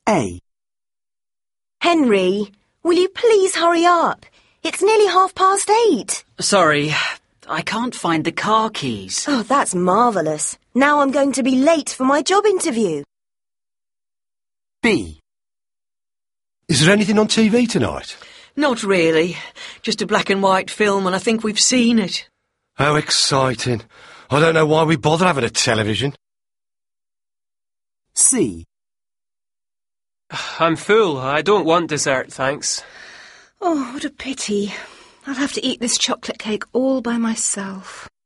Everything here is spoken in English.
A. Henry, will you please hurry up? It's nearly 8:30. Sorry, I can't find the car keys. Oh, that's marvellous. Now I'm going to be late for my job interview. B. Is there anything on TV tonight? Not really. Just a black and white film, and I think we've seen it. How exciting. I don't know why we bother having a television. C. I'm full. I don't want dessert, thanks. Oh, what a pity. I'll have to eat this chocolate cake all by myself.